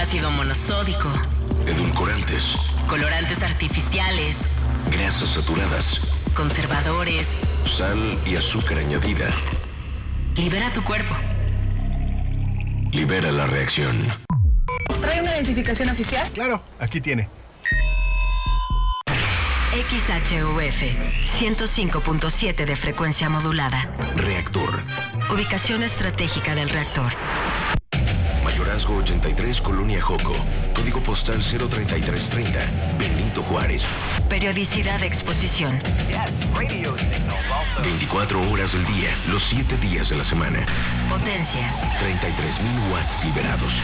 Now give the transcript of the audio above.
ácido monosódico, edulcorantes, colorantes artificiales, grasas saturadas, conservadores, sal y azúcar añadida. Libera tu cuerpo. Libera la reacción. ¿Trae una identificación oficial? Claro, aquí tiene. XHUF 105.7 de frecuencia modulada. Reactor. Ubicación estratégica del reactor. Mayorazgo 83, Colonia Joco. Código postal 03330. Benito Juárez. Periodicidad de exposición. 24 horas del día, los 7 días de la semana. Potencia. 33,000 watts liberados.